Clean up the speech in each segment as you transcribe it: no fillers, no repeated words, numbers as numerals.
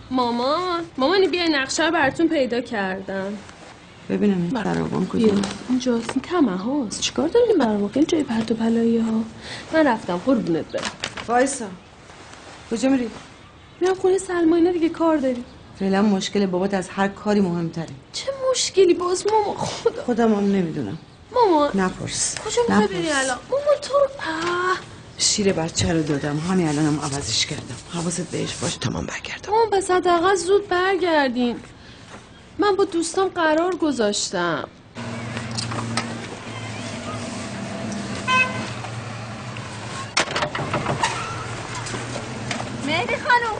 مامانی بیا نقشه رو براتون پیدا کردم. ببینم این فراوان کجا؟ اینجاست. این تمه هاست. چیکار داریم این فراوان؟ خیلی جای پرت و پلایی ها. من رفتم قربونت برم. وایسا. کجا میری؟ میرم خونه سلما. اینا دیگه کار داری. فعلا مشکل بابات از هر کاری مهمتره. چه مشکلی باز ماما؟ خودم هم نمیدونم. ماما نپرس. کجا میخوای بری الان؟ ماما تو شیر بچه رو دادم، همین الانم عوضش کردم. حواست بهش باشه تا من برگردم. ماما پس حداقل زود برگردین. من با دوستام قرار گذاشتم. مهری خانم.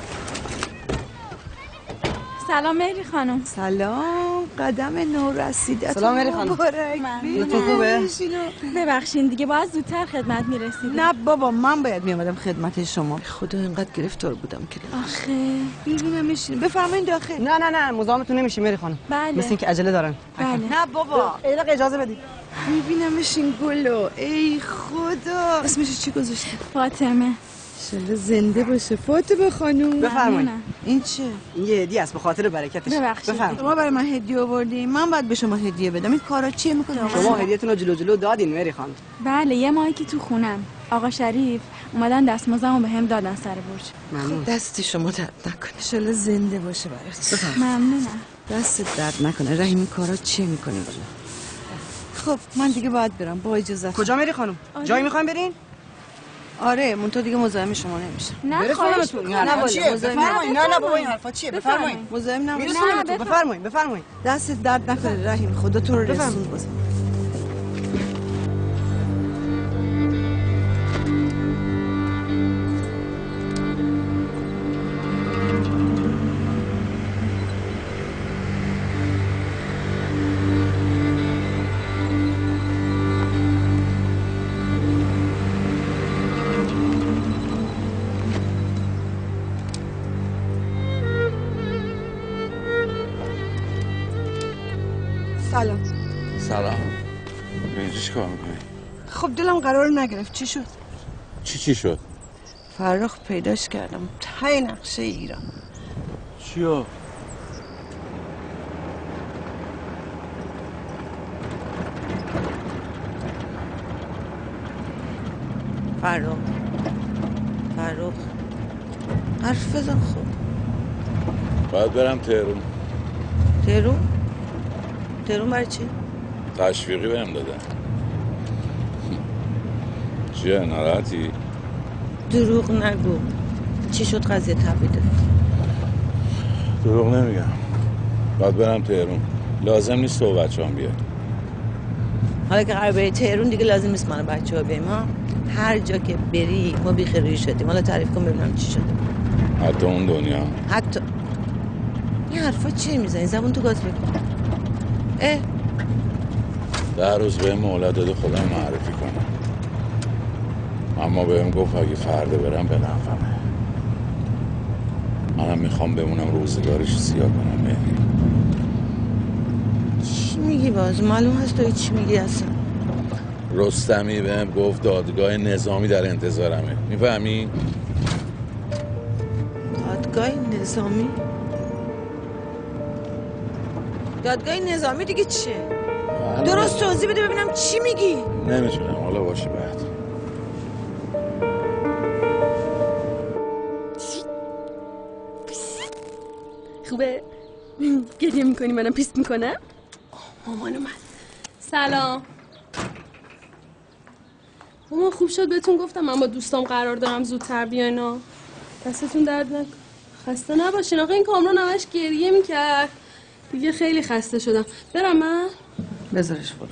سلام مهری خانم. سلام، قدم نو رسیده. سلام مهری خانم. تو خوبه؟ ببخشین دیگه باید زودتر خدمت میرسیدیم. نه بابا، من باید میامدم خدمت شما. خدا اینقدر گرفتار بودم که آخه ببینمشین. بفرمایید داخل. نه مزاحمتون نمیشیم مهری خانم. بله. مثل اینکه عجله دارن. بله. نه بابا، یه دقیقه اجازه بدید. میبینمشین گلو. ای خدا، اسمش چی گذاشتی؟ فاطمه. انشالله زنده باشه. فاطمه خانوم بفرمایید. این چه؟ این یه هدیه است به خاطر برکتش. ببخشید. بفرمایید. شما برای من هدیه آوردین، من باید به شما هدیه بدم. این کارا چیه میکنم؟ شما هدیه‌تون رو جلو دادین مهری خانم. بله یه ماهی که تو خونم آقا شریف اومدن دستمزدمو بهم دادن سر برج. ممنون. دست شما درد نکنه. انشالله زنده باشه برات. ممنونم. دست درد نکنه. رحیم این کارا چیه میکنی والا؟ خب من دیگه باید برم. با اجازه. کجا مهری خانم؟ جایی میخواین برین؟ آره من تو دیگه مزاحم شما نمیشم. نه خواهش این می‌کنم. حرفا چیه؟ مزاحم بفرمایید. نه بابا این حرفا چیه؟ بفرمایید. مزاحم نباش. میرسونم تو. بفرمایید. دست درد نکنه رحیم. خدا تو رو رسوند باشه. سلام. اینجا چی کار میکنی؟ خب دلم قرار نگرفت. چی شد؟ چی شد؟ فرخ پیداش کردم. ته نقشه ایران. چیو؟ فرخ حرف بزن. خب باید برم تهرون. تهرون برای چی؟ تشویقی بهم دادن. چیه ناراحتی؟ دروغ نگو. چی شد قضیه تبعیده؟ دروغ نمیگم. باید برم تهرون. لازم نیست تو بچه‌ام بیاد. حالا که قرار بری تهرون دیگه لازم نیست من و بچه‌ها بیایم ها. هر جا که بری ما بیخیری شدیم. حالا تعریف کن ببینم چی شده. حتی اون دنیا. حتی این حرفا چی میزنی؟ زبون تو گاز بکن. 10 روز بهم مهلت داده خودم معرفی کنم. اما بهم گفت اگه فردا برم به نفعمه. منم میخوام بمونم روزگارش زیاد کنم. مهری چی میگی باز؟ معلوم هست تو چی میگی اصلا. رستمی بهم گفت دادگاه نظامی در انتظارمه. میفهمی؟ دادگاه نظامی؟ دادگاه نظامی دیگه چیه؟ درست توضیح بده ببینم چی میگی؟ نمیتونم. حالا باشه بعد. خوبه؟ گریه میکنی منم پیست میکنم؟ مامان اومد. سلام. مامان خوب شد بهتون گفتم من با دوستام قرار دارم زودتر بیاینا. دستتون درد نکن. خسته نباشین. آقا این کامران همش گریه میکرد. دیگه خیلی خسته شدم. برم من؟ بذارش برو.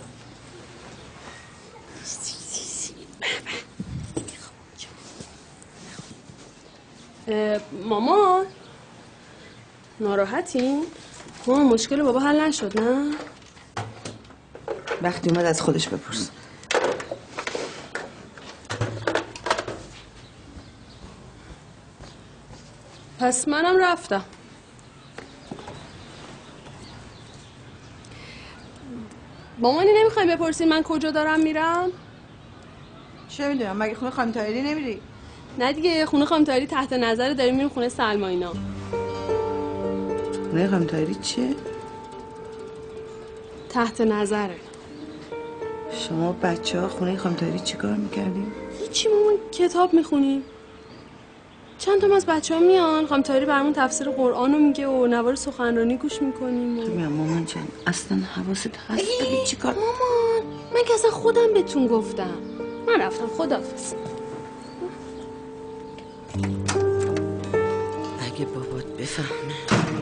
مامان ناراحتین؟ مامان مشکل بابا حل نشد نه؟ وقتی اومد از خودش بپرس. پس منم رفتم. مامانی نمیخوای بپرسین من کجا دارم میرم؟ چه میدونم مگه خونه خانم طاهری نمیری؟ نه دیگه خونه خانم طاهری تحت نظر داریم میریم خونه سلما اینا. خونه خانم طاهری چیه؟ تحت نظره. شما بچه ها خونه خانم طاهری چی کار میکردیم؟ هیچی مامان، کتاب میخونیم. چند تا از بچه ها میان خانم طاهری برامون تفسیر قرآن رو میگه و نوار سخنرانی گوش میکنیم میگم مامان جان اصلا حواست هست ببین چی کار؟ مامان من که اصلا خودم بهتون گفتم. من رفتم، خداحافظ. اگه بابات بفهمه.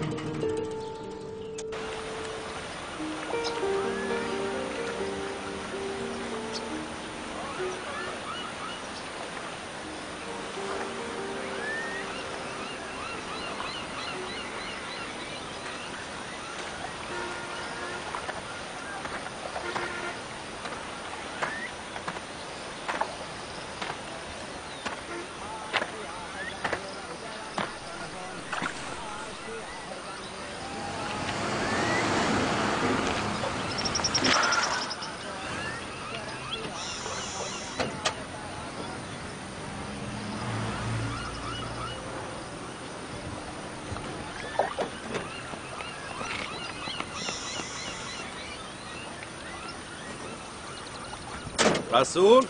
رسول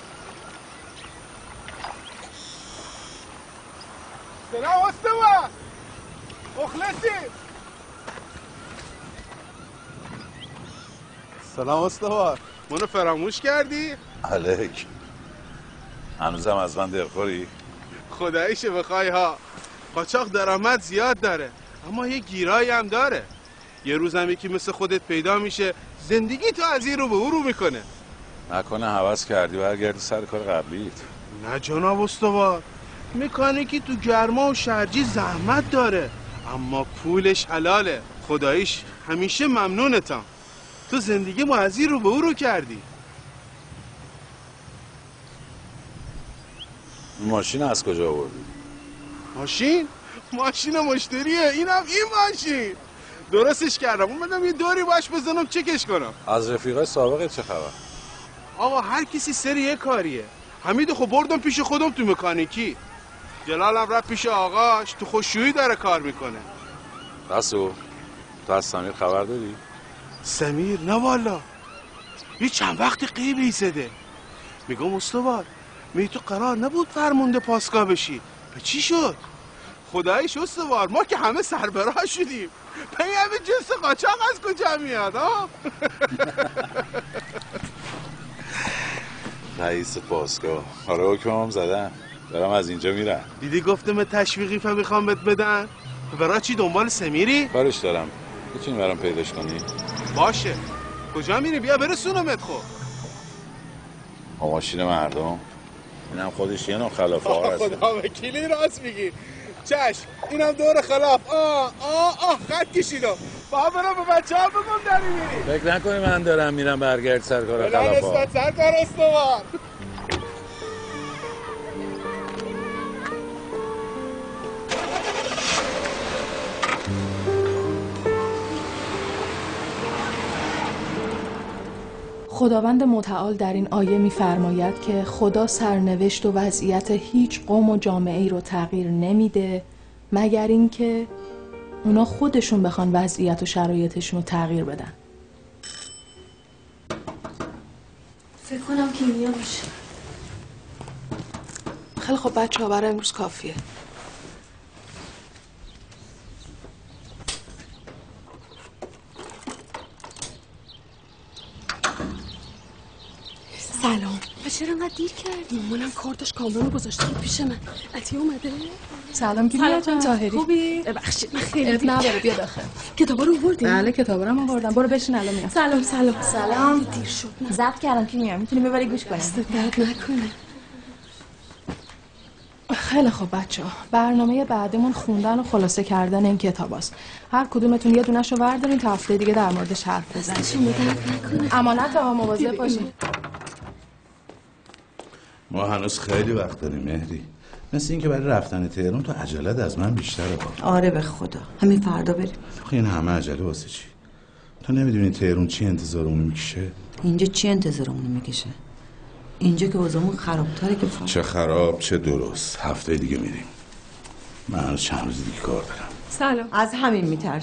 سلام استوار مخلصی. سلام استوار، منو فراموش کردی؟ علیک هنوزم از من دلخوری؟ خداییشه بخوای ها. قاچاق درآمد زیاد داره اما یه گیرایی هم داره. یه روزم یکی مثل خودت پیدا میشه زندگی تو از این رو به اون رو میکنه. نکنه هوس کردی برگردی سر کار قبلیت؟ نه جناب استوار، مکانیکی تو گرما و شرجی زحمت داره اما پولش حلاله. خداییش همیشه ممنونتم. تو زندگی ما از این رو به اون رو کردی. ماشین از کجا آوردی؟ ماشین مشتریه. اینم این ماشین درستش کردم. اومدم یه دوری باش بزنم چکش کنم. از رفیقای سابقت چه خبر؟ آقا هر کسی سر یه کاریه. حمیدو خب بردم پیش خودم تو مکانیکی. جلالم رفت پیش آقاش تو خشویی داره کار میکنه. رسول تو از سمیر خبر داری؟ سمیر؟ نه والا، یه چند وقتی قیب ایستاده. میگم استوار می تو قرار نبود فرمونده پاسگاه بشی، به چی شد؟ خداییش استوار ما که همه سربراه شدیم. پی همه جنس قاچاق از کجا میاد ها؟ رئیس پاسگاه. آره حکمم زدن، دارم از اینجا میرم. دیدی گفتم تشویقی میخوام بهت بدن؟ برای چی دنبال سمیری؟ کارش دارم، میتونی برام پیداش کنی؟ باشه. کجا میری؟ بیا برسونمت. خب با ماشین مردم اینم خودش یه نوع خلافه ها هست. خدا وکیلی راست میگی. چشم اینم دور خلاف. خط کشیدم. با برم به بچه ها بگم داری میری. فکر نکنی من دارم میرم برگرد سر کار خلافه ها. نسبت سر کار استوار. خداوند متعال در این آیه می‌فرماید که خدا سرنوشت و وضعیت هیچ قوم و جامعه‌ای رو تغییر نمیده مگر اینکه اونا خودشون بخوان وضعیت و شرایطشون رو تغییر بدن. فکر کنم کیمیا باشه. خیلی خب بچه‌ها برای امروز کافیه. سلام. چرا انقدر دیر کردی؟ مامانم کارتش کامران رو گذاشته بود پیش من. عطیه اومده؟ سلام کیمیا جان. طاهری. خوبی؟ ببخشید من خیلی دیر نداره بیا داخل. کتابا رو آوردی؟ بله کتابا رو آوردم. برو بشین الان میام. سلام. دیر شد. ضبط کردم کیمیا، میتونی ببری گوش کنی. درد نکنه. خیلی خوب بچه‌ها، برنامه بعدمون خوندن و خلاصه کردن این کتاباست. هر کدومتون یه دونه‌شو وردارین تا هفته دیگه در موردش حرف بزنیم. امانت ها مواظب باشین. ما هنوز خیلی وقت داریم مهری. مثل این که برای رفتن تهران تو عجلت از من بیشتره. آره به خدا همین فردا بریم. آخه این همه عجله واسه چی؟ تو نمیدونی تهران چی انتظارمون میکشه؟ اینجا چی انتظارمون میکشه؟ اینجا که وضعمون خرابتره که چه خراب چه درست. هفته دیگه میریم. من هنوز چند روز دیگه کار دارم. سلام. از همین میترسم.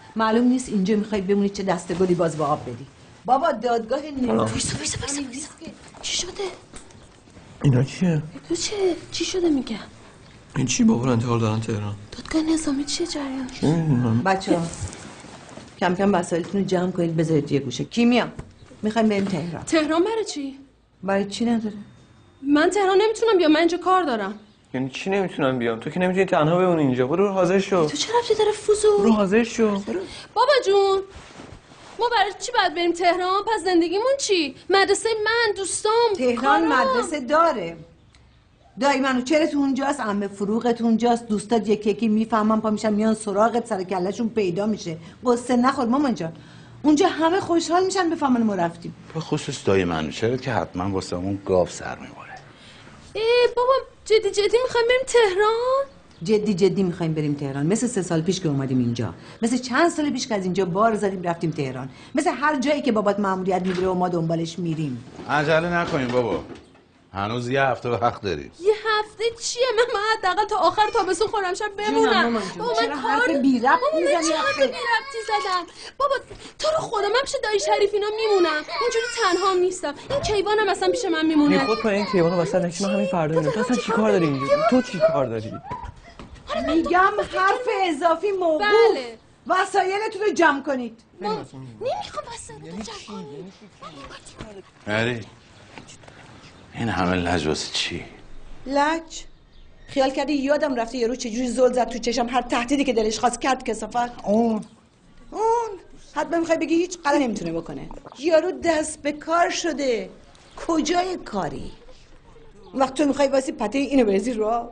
معلوم نیست اینجا میخوای بمونی چه دستگلی باز به آب بدی. بابا دادگاه نظامی. چی شده؟ اینا چیه؟ تو چی شده میگم؟ این چی بابا انتقال دادن تهران؟ دادگاه نظامی چیه جریانش؟ بچه‌ها کم کم وسایلتون رو جمع کنید بذارید یه گوشه. کیمیا میخوایم بریم تهران. تهران برای چی؟ برای چی نداره؟ من تهران نمیتونم بیام، من اینجا کار دارم. یعنی چی نمیتونم بیام؟ تو که نمیتونی تنها بمونی اینجا. برو حاضر شو. تو چه رفتی داره فضول؟ برو حاضر شو. برو. بابا جون ما برای چی باید بریم تهران؟ پس زندگیمون چی؟ مدرسه من، دوستام، تهران کارام. مدرسه داره. دایی منو چرت اونجاست، عمه فروغت اونجاست، دوستات یکی یکی میفهمن پا میشن میان سراغت، سر کلهشون پیدا میشه. قصه نخور مامان جان. اونجا همه خوشحال میشن بفهمن ما رفتیم. به خصوص دایی منو چرت که حتما واسه اون گاو سر میبره. بابا جدی میخوایم بریم تهران؟ جدی میخوایم بریم تهران. مثل 3 سال پیش که اومدیم اینجا، مثل چند سال پیش که از اینجا بار زدیم رفتیم تهران، مثل هر جایی که بابات مأموریت میگیره و ما دنبالش میریم. عجله نکنیم بابا، هنوز یه هفته وقت داریم. یه هفته چیه؟ من حداقل تا آخر تابستون خرمشهر بمونم. بابا چرا حرف بی ربط میزنی؟ چه حرف بی ربطی زدم؟ بابا تو رو خدا من پیش دایی شریف اینا میمونم، اینجوری تنها نیستم. این کیوانم اصلا پیش من میمونه. خود پای این کیوانو واسه نکشی من همین فردا میرم. تو اصلا چیکار داری اینجا؟ تو چیکار داری؟ میگم حرف اضافی موقوف. بله. وسایلتون رو جمع کنید. نمیخوام وسایلتو جمع کنم. مری این همه لج واسه چی؟ لج؟ خیال کردی یادم رفته یارو چجوری زل زد تو چشم هر تهدیدی که دلش خواست کرد کثافت؟ اون حتما میخوای بگی هیچ غلطی نمیتونه بکنه. یارو دست به کار شده. کجای کاری؟ وقت تو میخوای واسه پته اینو بریزی رو؟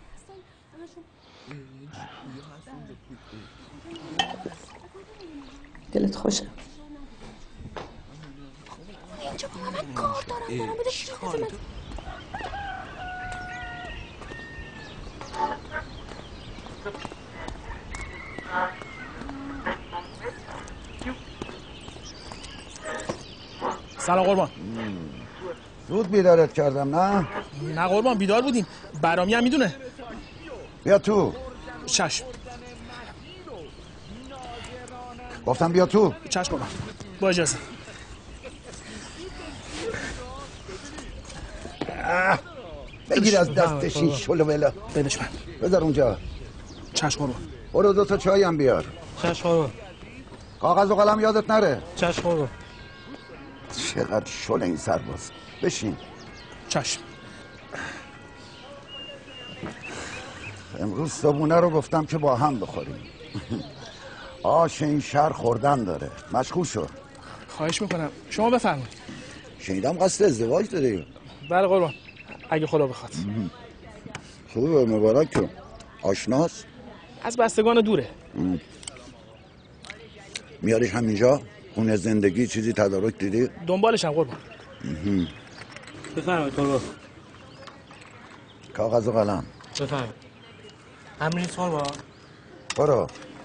دلت خوشه؟ اینجا بابا من کار دارم بده کار دارم. سلام قربان. زود بیدارت کردم نه؟ نه قربان بیدار بودیم. برامی هم میدونه. بیا تو. چشم. گفتم بیا تو. چشم قربان. با اجازه. بگیر از دستش این شلو بلا. بدش من. بذار اونجا. چشم قربان. برو 2 تا چای هم بیار. چشم قربان. کاغذ و قلم یادت نره. چشم قربان. چقدر شل این سرباز. بشین. چشم. امروز صبونه رو گفتم که با هم بخوریم. آش این شهر خوردن داره. مشغول شو. خواهش میکنم. شما بفرمایید. شنیدم قصد ازدواج داری. بله قربان. اگه خدا بخواد. خوبه مبارک کن. آشناس؟ از بستگان دوره. میاریش همینجا؟ خونه زندگی چیزی تدارک دیدی؟ دنبالشم قربان. بفرمایید قربان. کاغذ و قلم. بفرمایید. همین قربان. برو.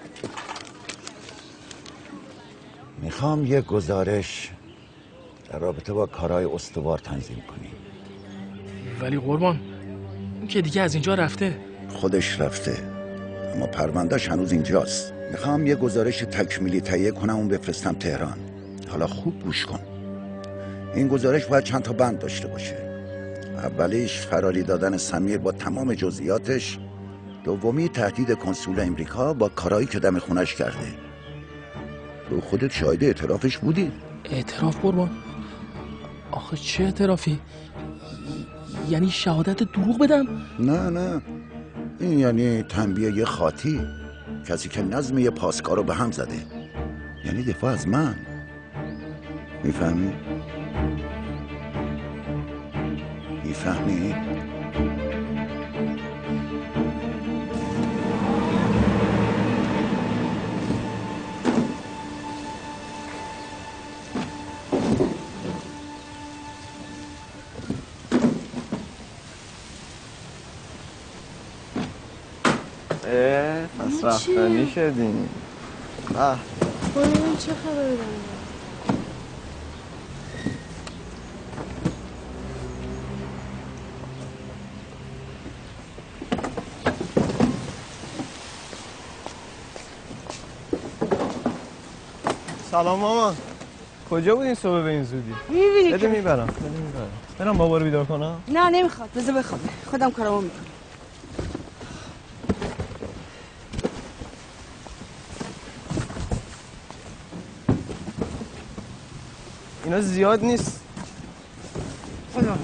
میخوام یه گزارش در رابطه با کارهای استوار تنظیم کنی. ولی قربان اون که دیگه از اینجا رفته. خودش رفته اما پروندهش هنوز اینجاست. میخوام یه گزارش تکمیلی تهیه کنم اون بفرستم تهران. حالا خوب گوش کن. این گزارش باید چند تا بند داشته باشه. اولیش فراری دادن سمیر با تمام جزئیاتش، دومی تهدید کنسول امریکا با کارهایی که دم خونش کرده. تو خودت شاهد اعترافش بودی؟ اعتراف قربان؟ آخه چه اعترافی؟ یعنی شهادت دروغ بدم؟ نه این یعنی تنبیه خاطی، کسی که نظم یه پاسکار رو به هم زده، یعنی دفاع از من. میفهمی؟ پس رفتنی شدیم. ببینم چه خبره دارم. سلام ماما. کجا بودین صبح به این زودی؟ میبینی بده میبرم. برم بابا رو بیدار کنم؟ نه نمیخواد، بذار بخوابه. خودم کارامو میکنم. اینا زیاد نیست. خودم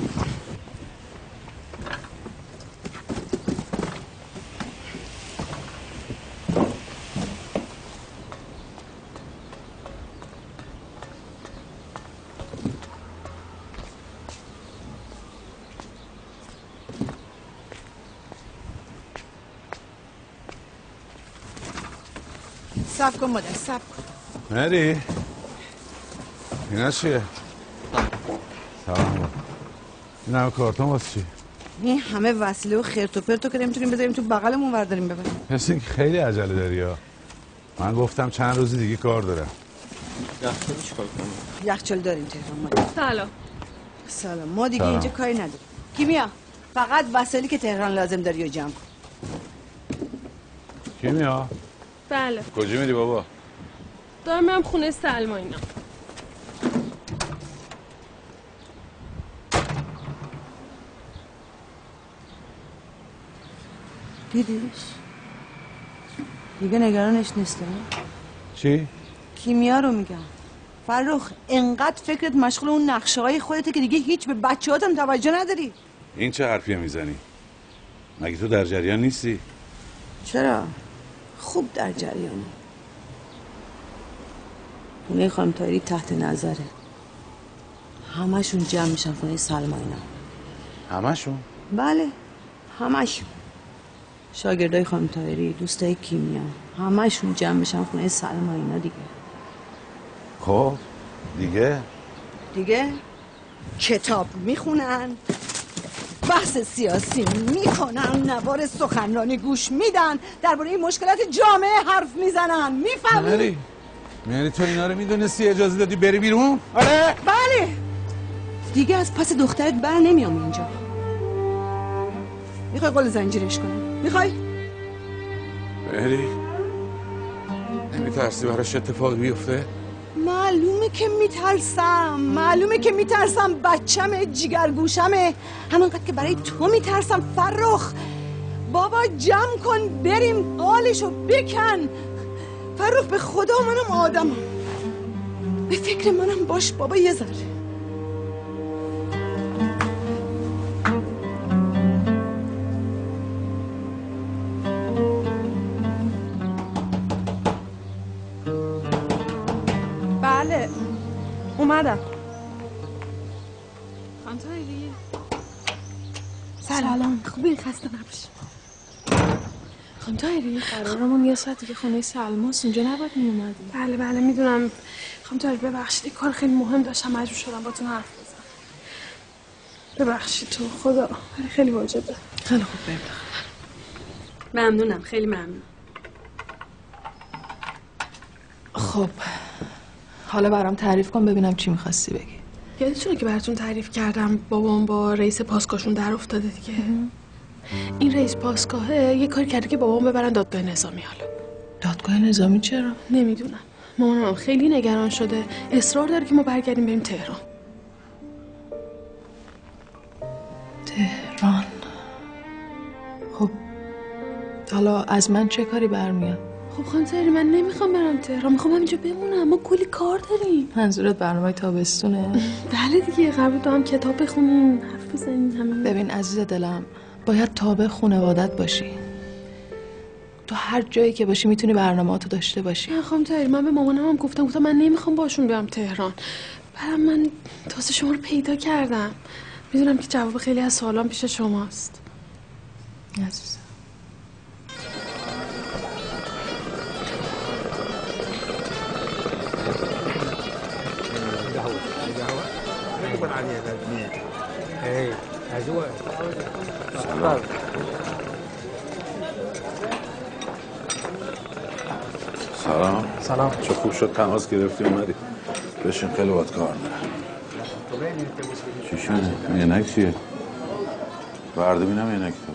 صبر کن مادر، صبر کن. مری اینا چیه؟ سلام. این همه کارتون واسه چی؟ این همه وسیله و خرت و پرتو که نمیتونیم بذاریم تو بغلمون ورداریم ببریم. مثل اینکه خیلی عجله داری ها. من گفتم چند روز دیگه کار دارم. یخچال چیکار کنم؟ یخچال داریم تهران مادر. سلام. سلام. ما دیگه سلام. اینجا کاری نداریم. کیمیا فقط وسایلی که تهران لازم داری رو جمع کن. کیمیا؟ بله. کجا میری بابا؟ دارم میرم خونه سلما اینا. دیدیش؟ دیگه نگرانش نیستم. چی؟ کیمیا رو میگم. فرخ انقدر فکرت مشغول اون نقشه های خودته که دیگه هیچ به بچه‌هاتم توجه نداری. این چه حرفیه میزنی؟ مگه تو در جریان نیستی؟ چرا؟ خوب در جریانی. خونه خانم طاهری تحت نظره. همشون جمع میشن خونه سلما اینا. همشون؟ بله همشون. شاگردای خانم طاهری، دوستای کیمیا، همشون جمع میشن خونه سلما اینا دیگه. خب دیگه کتاب میخونن، بحث سیاسی میکنن، نوار سخنرانی گوش میدن، درباره مشکلات جامعه حرف میزنن. میفهمی؟ میاری تو اینا رو میدونستی اجازه دادی بری بیرون؟ آره؟ بله. دیگه از پس دخترت بر نمیام اینجا. میخوای قول زنجیرش کنم؟ میخوای؟ مهری نمیترسی براش اتفاقی بیفته؟ معلومه که میترسم. بچمه، جیگرگوشمه، همانقدر که برای تو میترسم. فرخ بابا جمع کن بریم، قالشو بکن. فرخ به خدا منم آدمم، به فکر منم باش بابا یه ذره. بله اومدم. خانم طاهری سلام. خوبی؟ خسته نباشی. خانم طاهری قرارمون یه ساعت دیگه خونه سلماست، اینجا نباید میومدی. بله میدونم. خانم طاهری ببخشید، یه کار خیلی مهم داشتم، مجبور شدم باتون حرف بزنم. ببخشید تو خدا، خیلی واجبه. خیلی خوب بریم. ممنونم، خیلی ممنون. خب حالا برام تعریف کن ببینم چی میخواستی بگی. یادتونه که براتون تعریف کردم بابام با رئیس پاسگاهشون در افتاده دیگه. این رئیس پاسگاهه یه کاری کرده که بابام ببرن دادگاه نظامی. حالا دادگاه نظامی چرا؟ نمیدونم. مامانم خیلی نگران شده، اصرار داره که ما برگردیم بریم تهران. تهران. خب حالا از من چه کاری برمیاد؟ خب خانم طاهری من نمیخوام برم تهران، میخوام اینجا بمونم. ما کلی کار داریم. منظورت برنامه تابستونه؟ بله دیگه، قرار دو هم کتاب بخونیم، حرف بزنیم همین. ببین عزیز دلم، باید تابع خانوادت باشی. تو هر جایی که باشی میتونی برنامه‌اتو داشته باشی. نه خانم طاهری، من به مامانم هم گفتم من نمیخوام باشون برم تهران. برام من تازه شما رو پیدا کردم. میدونم که جواب خیلی از سوالام پیش شماست. عزیزم سلام. چه خوب شد تماس گرفتی اومدی. بشین، خیلی باید کار دارم. چی شده؟ عینک چیه؟ برده بینم عینک تو.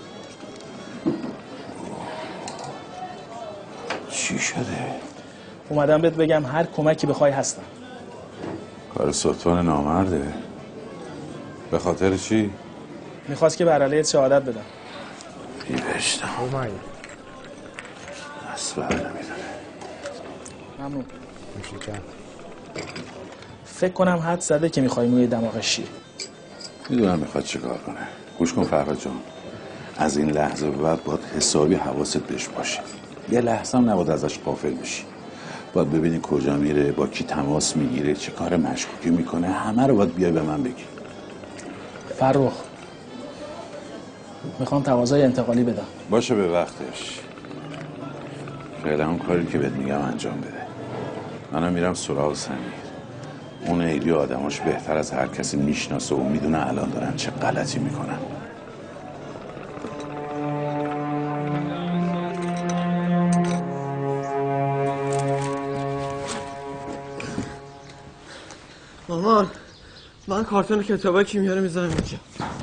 چی شده؟ اومدم بهت بگم هر کمکی بخوای هستم. کار ستون نامرده. به خاطر چی؟ میخواست که بر علیت شهادت بدم. بیبشتم اصلا نمیدونه. ممنون. فکر کنم حد زده که میخوای موی دماغش شیر. میدونم میخواد چه کار کنه. گوش کن فرهاد جان، از این لحظه به بعد باید حسابی حواست بهش باشه. یه لحظه هم نباید ازش غافل بشی. باید ببینی کجا میره، با کی تماس میگیره، چه کار مشکوکی میکنه، همه رو باید بیای به من بگی. فرخ میخوام تقاضای انتقالی بدم. باشه به وقتش. فعلا اون کاری که بهت میگم انجام بده. منم میرم سراغ سمیر. اون ایدی آدماش بهتر از هر کسی میشناسه و میدونه الان دارن چه غلطی میکنن. مامان من کارتون کتابای کیمیا رو میذارم اینجا.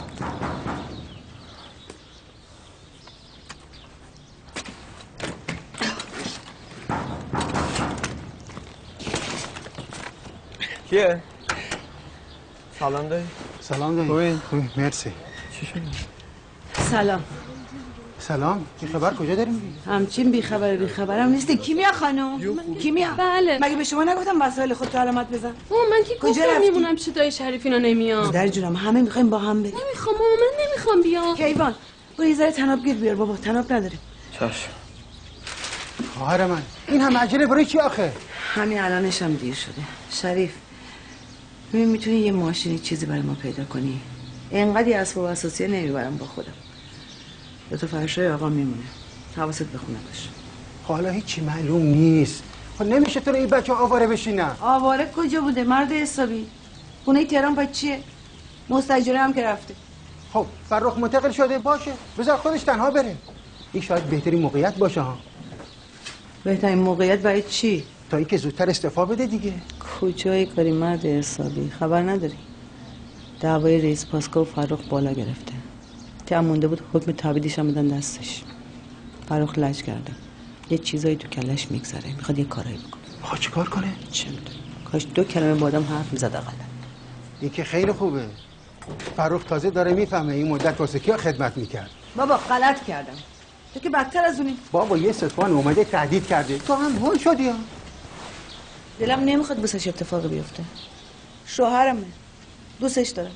کیه؟ سلام دایی. سلام دایی. خوبی؟ مرسی. چی شده؟ سلام. سلام. چه خبر؟ کجا داریم میری؟ همچین بیخبرم نیستی. کیمیا خانم؟ کیمیا؟ بله. مگه به شما نگفتم وسایل خودت علامت بزن؟ من که کجا گفتم رفتی؟ میمونم چه دایی شریف اینا نمیاد. در جونم همه میخوایم با هم بریم. نمیخوام من نمیخوام بیام. کیوان برو یه ذره تناب گیر بیار بابا، تناب نداریم. چشم. خواهر من این هم عجله برای چی آخه؟ همین الانش هم دیر شده. شریف ببین میتونی یه ماشینی چیزی برای ما پیدا کنی؟ اینقدر اسباب اساسی نمیبرم با خودم. به تو فرشای آقا میمونه. حواست به خونه باش. حالا هیچی معلوم نیست. خب نمیشه تو این بچه آواره بشینن. آواره کجا بوده مرد حسابی؟ خونه تهران پا چیه؟ مستاجره هم که رفته. خب فرخ منتقل شده باشه، بذار خودش تنها بره. این شاید بهترین موقعیت باشه ها. بهترین موقعیت برای چی؟ تا اینکه زودتر استعفا بده دیگه. کجای کاری مرد حسابی؟ خبر نداری؟ دعوای رئیس پاسکا و فرخ بالا گرفته. تیم مونده بود حکم تبعیدش هم بدن دستش. فرخ لج کرده. یه چیزایی تو کلش میگذره. میخواد یه کارایی بکنه. ها چی کار کنه؟ چه میدونم. کاش 2 کلمه با آدم حرف میزد اقلا. این که خیلی خوبه. فرخ تازه داره میفهمه این مدت واسه کیا خدمت میکرد. بابا غلط کردم. تو که بدتر از اونی. بابا یه ستوان اومده تهدید کرده. تو هم هول شدی ها. دلم نمیخواد بسش اتفاقی بیفته. شوهرمه. دوستش دارم.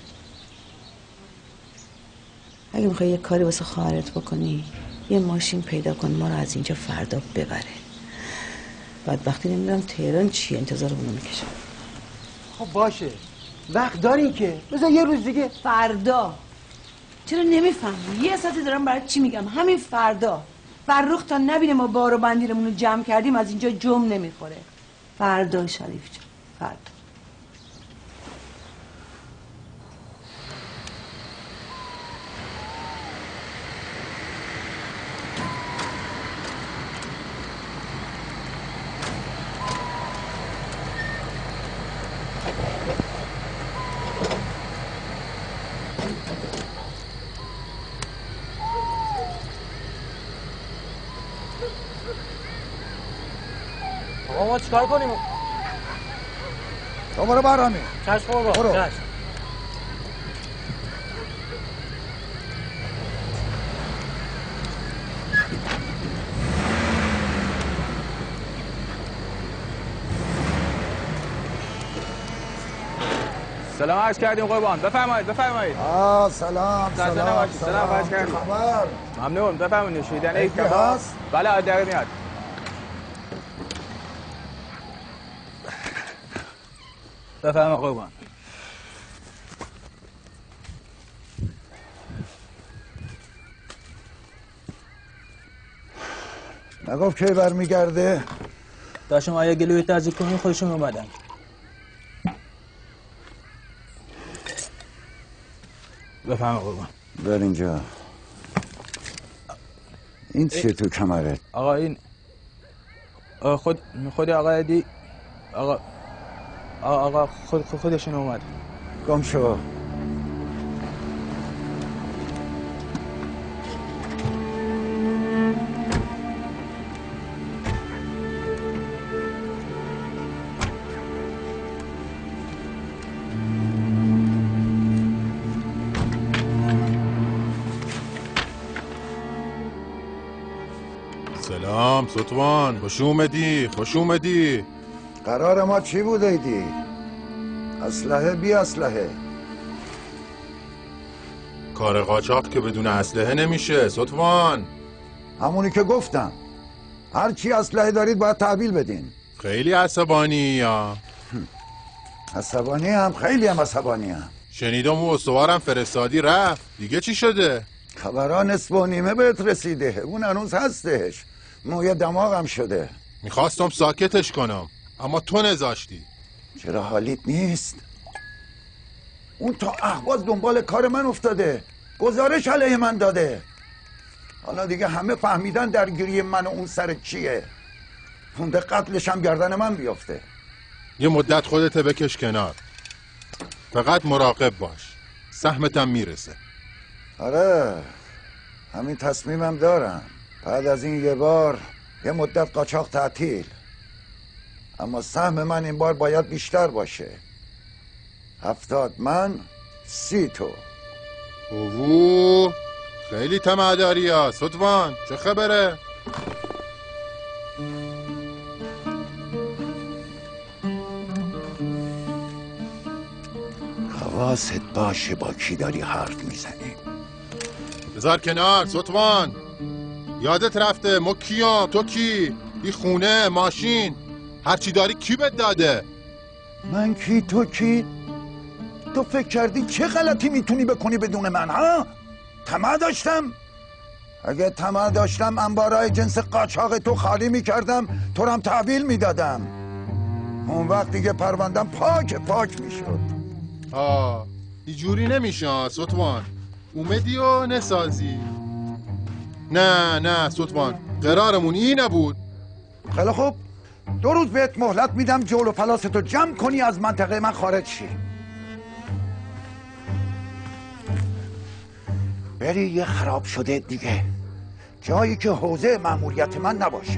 اگه میخوای یه کاری واسه خواهرت بکنی یه ماشین پیدا کن ما رو از اینجا فردا ببره. بعد وقتی نمیدونم تهران چی انتظار اونو میکشم. خب باشه وقت داریم که بذار یه روز دیگه. فردا. چرا نمیفهمی؟ یه ساعتی دارم برای چی میگم. همین فردا. فرخ تا نبینه ما بار و بندیرمون رو جمع کردیم از اینجا جم نمیخوره. فردا شریف جان فردا. ما چیکار کنیم؟ تو برو برامی. چشم بابا. برو. چشم. سلام عرض کردیم قربان. بفرمایید. سلام. سلام عرض کردیم. خبر؟ ممنون. بفرمایید. نوشیدن یک کباب. هست؟ بله دقیقاً میاد. بفرمایید قربان. نگفت که برمیگرده؟ تا شما یه گلوی تازه کنین خودشون اومدن. بفرمایید قربان. بر اینجا. این چیه تو کمرت؟ آقا این خود آقا دی آقا خودشون اومد. گم شو. سلام ستوان، خوش اومدی خوش اومدی. قرار ما چی بود ایدی؟ اسلحه بی اسلحه. کار قاچاق که بدون اسلحه نمیشه ستوان. همونی که گفتم، هر چی اسلحه دارید باید تحویل بدین. خیلی عصبانی یا؟ عصبانی هم، خیلی هم عصبانی هم. شنیدم اون استوارم فرستادی رفت، دیگه چی شده؟ خبرها نصف و نیمه بهت رسیده، اون هنوز هستش، موی دماغم شده. میخواستم ساکتش کنم اما تو نذاشتی. چرا حالیت نیست؟ اون تا اهواز دنبال کار من افتاده، گزارش علیه من داده. حالا دیگه همه فهمیدن درگیری من و اون سر چیه. فونده قتلش هم گردن من بیافته. یه مدت خودت بکش کنار، فقط مراقب باش، سهمتم میرسه. آره همین تصمیمم دارم. بعد از این یه بار یه مدت قاچاق تعطیل، اما سهم من این بار باید بیشتر باشه. 70 من 30 تو. اوه خیلی طمعداری ها ستوان، چه خبره؟ حواست باشه با کی داری حرف میزنی. بذار کنار ستوان، یادت رفته ما کیام تو کی؟ این خونه ماشین هرچی داری کی بهت داده؟ من کی تو کی؟ تو فکر کردی چه غلطی میتونی بکنی بدون من ها؟ طمع داشتم؟ اگه طمع داشتم انبارای جنس قاچاق تو خالی میکردم، تو رو هم تحویل میدادم. اون وقت دیگه پروندم پاک میشد. اینجوری نمیشه ستوان، اومدی و نسازی. نه ستوان، قرارمون این نبود. خیلی خوب، 2 روز بهت مهلت میدم جول و پلاستو جمع کنی از منطقه من خارج شی. بری یه خراب شده دیگه، جایی که حوزه مأموریت من نباشه.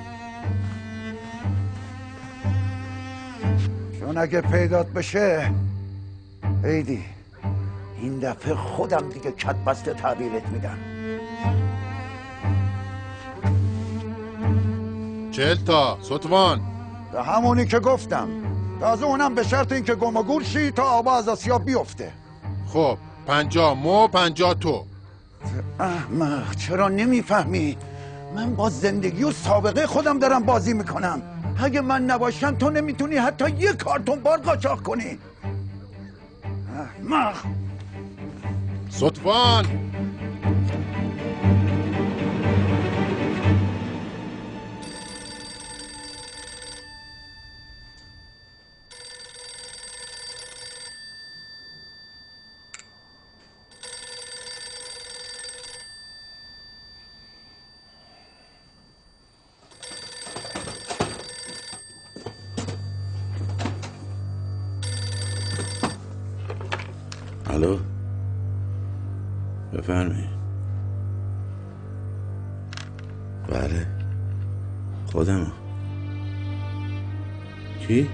چون اگه پیدات بشه ایدی، این دفعه خودم دیگه کت بسته تحویلت میدم. 40 تا ستوان. به همونی که گفتم، تازه اونم به شرط اینکه گم و گور شی تا آبا از آسیاب بیفته. خب 50 مو 50 تو. احمق چرا نمیفهمی؟ من با زندگی و سابقه خودم دارم بازی میکنم. اگه من نباشم تو نمیتونی حتی 1 کارتون بار قاچاق کنی. احمق. ستوان الو بفرمایید. بله خودم. کی؟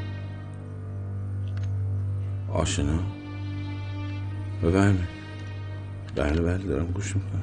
آشنا؟ بفرمایید. بله دارم گوش میکنم.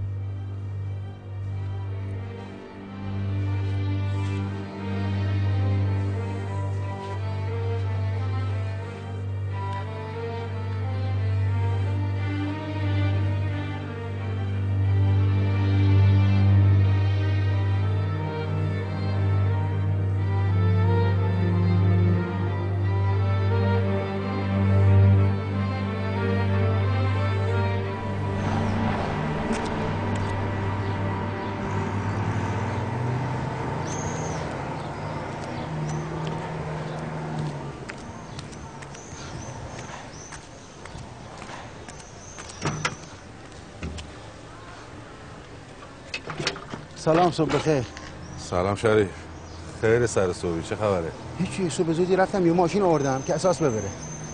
سلام، صبح بخیر. سلام شریف. خیر سر صبحی، چه خبره؟ هیچی، صبح زودی رفتم یه ماشین آوردم که اساس ببره.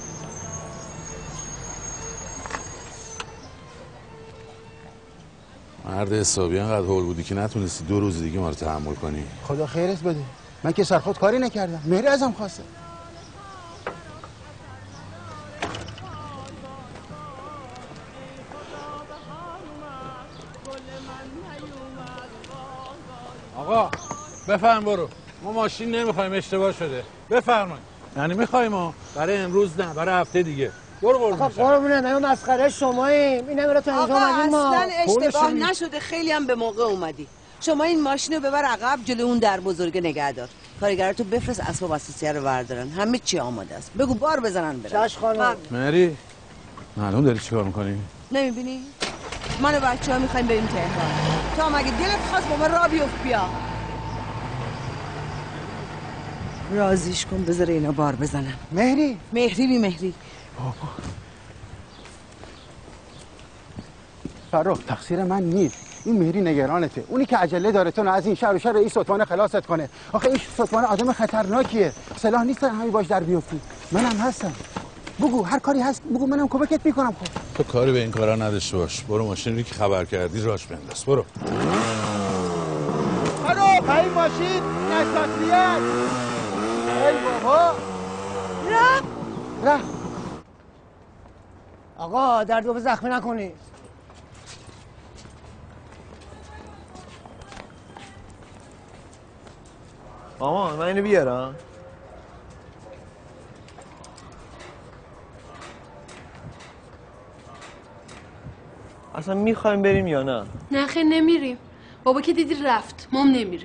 مرد حسابی انقدر هول بودی که نتونستی 2 روز دیگه ما رو تحمل کنی. خدا خیرت بده، من که سرخود کاری نکردم، مهری ازم خواسته. آقا بفهم برو. ما ماشین نمیخوایم، اشتباه شده. بفرمایید. یعنی میخوایم ما برای امروز نه، برای هفته دیگه. برو قربون. آقا قربونه ما مسخره شماییم. این نمیره تا اینجا اومدیم ما. اصلا اشتباه نشده، خیلی هم به موقع اومدی. شما این ماشین رو ببر عقب جلو اون در بزرگ نگه دار. کارگراتو بفرست اسباب اساسیه رو بردارن. همه چی آماده است. بگو بار بزنن برن. چش خانم. مری معلوم داری چیکار میکنی؟ نمیبینی؟ من و بچه‌ها میخوایم بریم تهران. تا مگه دلت خواست با ما راه بیفت بیا. رازیش کن بذار اینا بار بزنن. مهری بی مهری. بابا فرخ تقصیر من نیست. این مهری نگرانته. اونی که عجله داره تو از این شهر و شهر این ستوانه خلاصت کنه. آخه این ستوانه آدم خطرناکیه. سلاح نیست همین باش در بیفتی. منم هستم. بگو هر کاری هست بگو، منم کمکت میکنم. خب تو کاری به این کارا نداشته باش. برو ماشینی که خبر کردی راش بنداز. برو. فرخ این ماشین نساتریت. ای بابا رفت. آقا درد رو زخمی نکنی. مامان من اینو بیارم. اصلا میخوایم بریم یا نه؟ نه خیر نمیریم. بابا که دیدی رفت، ما هم نمیریم.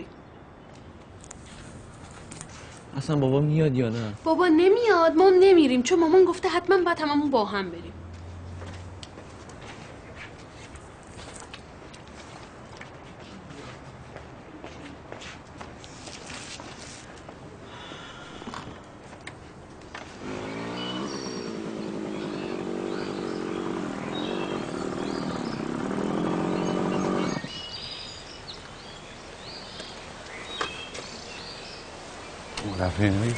اصلا بابا میاد یا نه؟ بابا نمیاد، ما هم نمیریم چون مامان گفته حتما باید هممون با هم بریم. رفیقی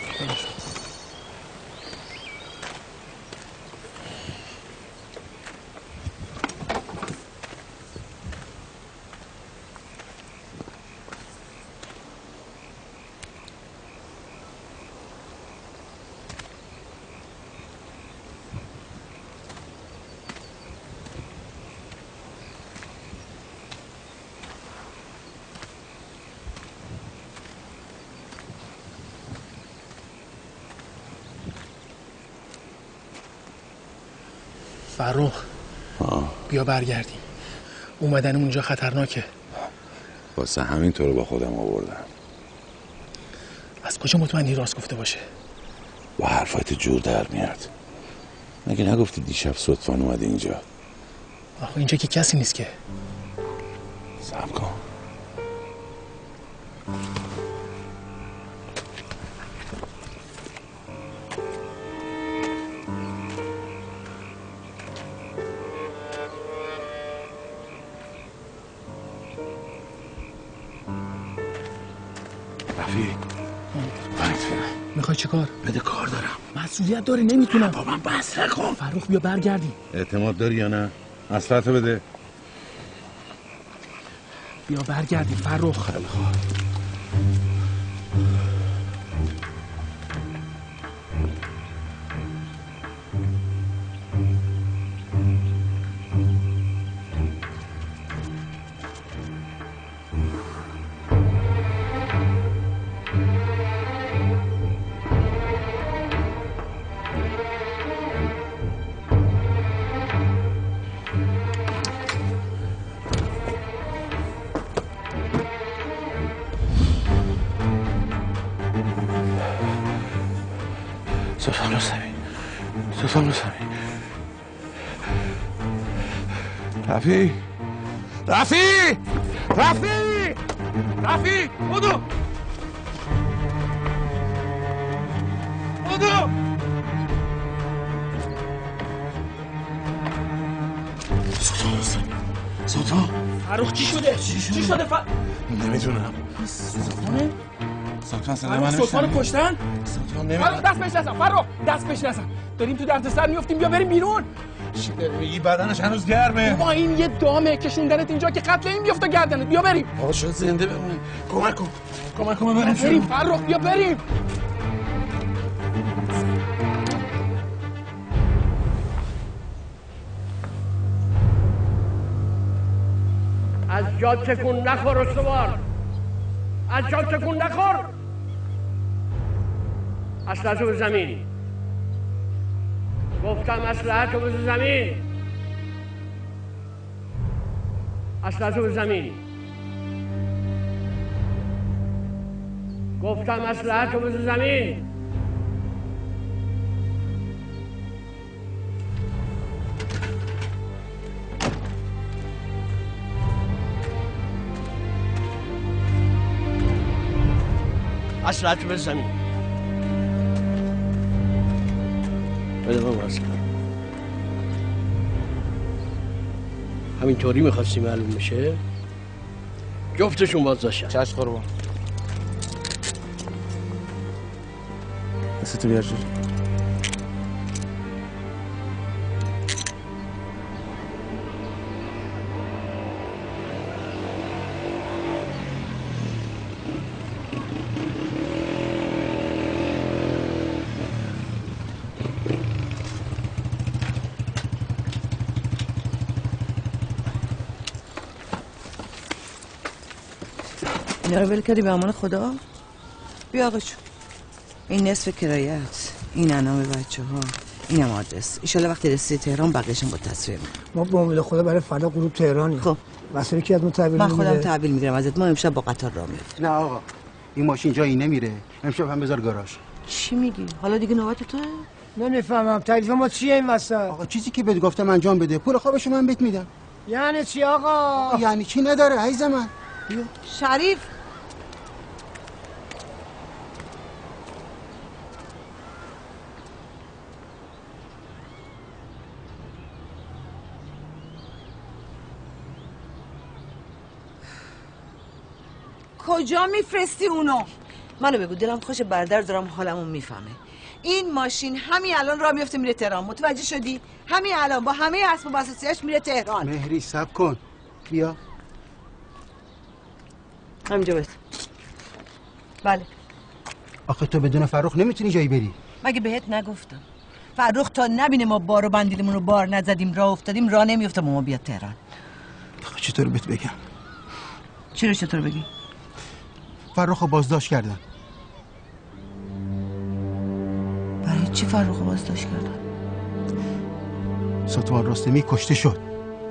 فرخ بیا برگردیم. اومدن اونجا خطرناکه. واسه همین تو رو با خودم آوردم. از کجا مطمئنی راست گفته باشه؟ با حرفات جور در میاد. مگه نگفتی دیشب صدفان اومده اینجا؟ آخه اینجا که کسی نیست که. صبر کن. میخوای چه کار؟ بده کار دارم. مسئولیت داری نمیتونم. با من بس نکن. فرخ بیا برگردیم. اعتماد داری یا نه؟ مصلحتو بده. بیا برگردیم فرخ. خیلی خوب. صدفان رسمی. رفی بودو صدفان فرخ چی شده؟ چی شده نمیدونم. صدفان صدای من صدفان کشتن؟ صدفان نمیدونم. فرخ دست بشناسم. فرخ دست بشناسم. داریم تو درد سر میفتیم. بیا بریم بیرون. چی داری میگی؟ بدنش هنوز گرمه. با این یه دامه کشوندنت اینجا که قتل این بیفته گردنت. بیا بریم. آقا شاید زنده بمونه. کمک کن بریم فرخ بیا بریم. از جا تکون نخور استوار. از جا تکون نخور. اسلحه‌تو به زمین. گفتم اسلحه‌تو به زمین. اسلحه‌تو به زمین. گفتم اسلحه‌تو به زمین. اسلحه‌تو به زمین. بده من واسه همینطوری میخواستی معلوم بشه؟ جفتشون بازداشتن. چشم قربان. دستتو بیار جلو. اینا رو ول کردی به امان خدا؟ بیا آقا جون. این نصف کرایت، این انعام بچه ها، این هم آدرس. ایشالا وقتی رسیدی تهران بقیه‌شون با تصویر ما با امید خدا برای فردا غروب تهرانی. خب واسه کی از ما تحویل من خودم تحویل میگیرم ازت. ما امشب با قطار راه میریم. نه آقا این ماشین جایی نمیره. امشب هم بذار گاراژ. چی میگی؟ حالا دیگه نوبت توئه؟ نمیفهمم تکلیف ما چیه این وسط؟ آقا چیزی که بهت گفتم انجام بده. پول خوابشو من بهت میدم. یعنی چی آقا؟ یعنی چی نداره عزیز من. بیا. شریف کجا میفرستی اونو؟ منو بگو دلم خوش برادر دارم حالمو میفهمه. این ماشین همین الان راه میفته میره تهران. متوجه شدی؟ همین الان با همه اسباب اساسیاش میره تهران. مهری صبر کن. بیا. همینجا بس. بله. آخه تو بدون فرخ نمیتونی جایی بری. مگه بهت نگفتم؟ فرخ تا نبینه ما بارو بندیدمون رو بار نزدیم راه افتادیم راه نمیفته ما بیاد تهران. آخه چطور بهت بگم؟ چی رو چطور بگی؟ فرخو بازداشت کردن. برای چی فرخو بازداشت کردن؟ ستوان رستمی کشته شد.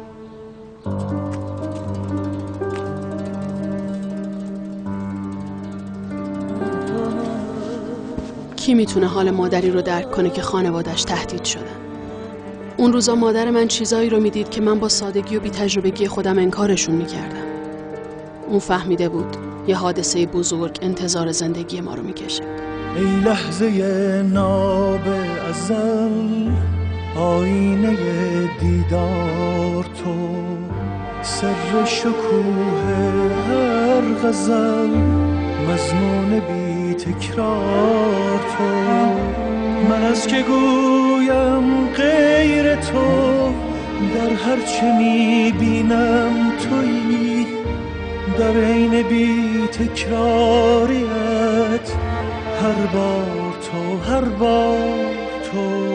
کی میتونه حال مادری رو درک کنه که خانوادش تهدید شدن؟ اون روزا مادر من چیزایی رو میدید که من با سادگی و بی تجربگی خودم انکارشون میکردم. اون فهمیده بود یه حادثه بزرگ انتظار زندگی ما رو میکشه. ای لحظه ناب ازل، آینه دیدار تو، سر شکوه هر غزل، مضمون بی تکرار تو. من از که گویم غیر تو، در هر چه میبینم تویی، در عین بی تکراریت، هر بار تو، هر بار تو.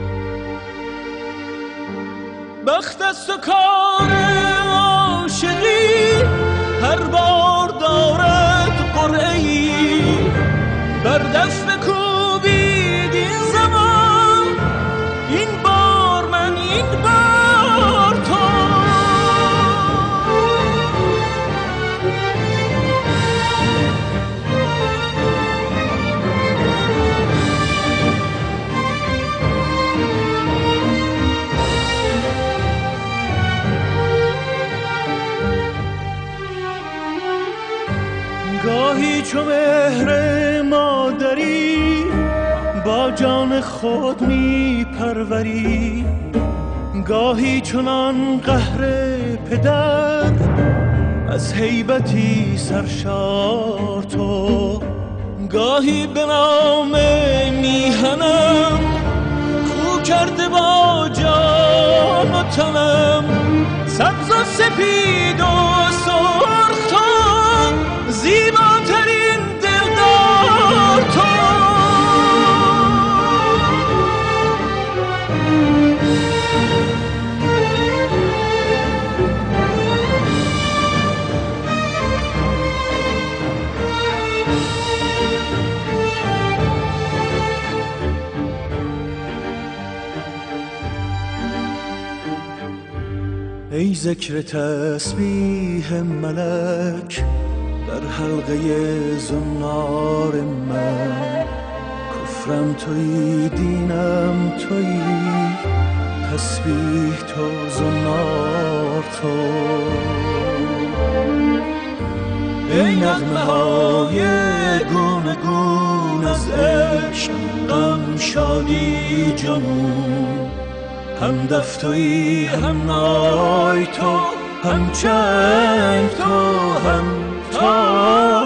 بخت است و کار عاشقی، هر بار دارد قرعه‌ای، بر دست بکوبید این زمان، این بار من، این بار تو. گاهی چو مهر مادری، با جان خود می پروری، گاهی چنان قهر پدر، از هیبتی سرشار تو. گاهی به نام میهنم، خو کرده با جان و تنم، سبز و سپید و سرخ تو، زیباترین دلدار تو. ای ذکر تسبیح ملک در حلقه زنار من. کفرم تویی، دینم تویی، تسبیح تو، زنار تو. ای نغمه های گونگون از عشق، غم شادی جنون. هم دف تویی، هم نای تو، هم چنگ تو، هم تا